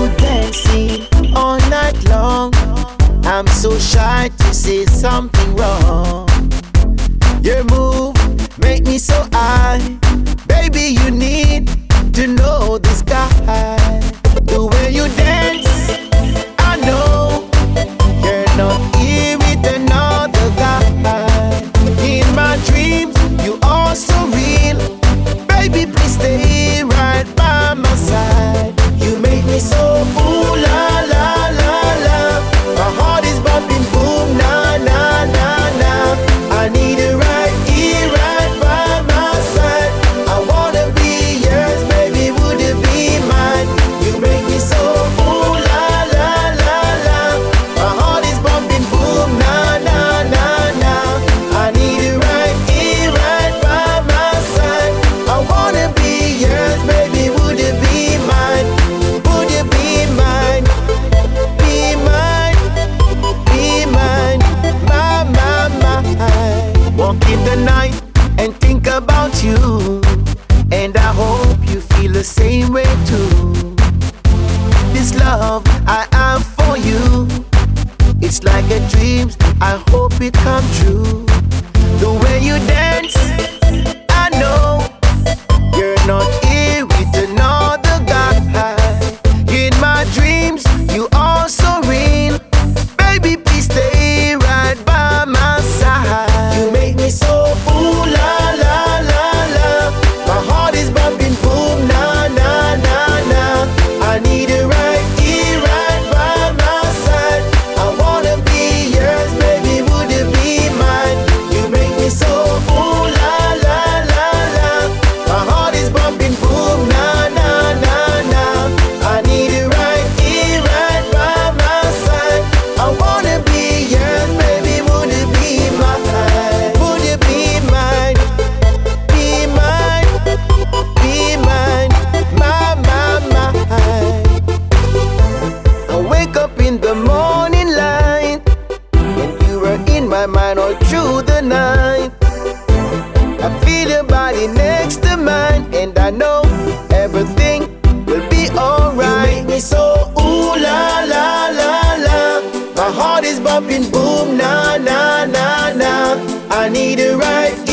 dancing all night long. I'm so shy to say something wrong. Your move make me so high. Baby, you need to know this guy. The way you dance, I know you're not here with another guy. In my dreams, you are so real. Baby, please stay right by my side. You make me so ooh la la la la. My heart is bumping boom na na na na. I need it right here, right by my side. I wanna be yours, baby, would you be mine? You make me so ooh la la la la. My heart is bumping boom na na na na. I need it right here, right by my side. I wanna be yours, baby, would you be mine? Would you be mine? Be mine, be mine, my. Walk in the night and think about you, and I hope you feel the same way too. This love I have for you, it's like a dream, I hope it come true. The way you dance, I know you're not here with another guy. In my dreams, you are so real. Baby, please stay right by my side. You make me so ooh la la la la. My heart is bumping boom na na na na. I need it right here, right by my side. I wanna be yours, baby, would you be mine? You make me so ooh la la la la. My heart is bumping boom na na na na. I need it right here, right by my side. I wanna be yours, baby, would you be mine? Would you be mine? Be mine, be mine, my. I wake up in the morning light, and you were in my mind all through the night. I feel your body next to mine, and I know everything will be alright. You make me so ooh la la la la. My heart is bumping boom na na na na. I need it right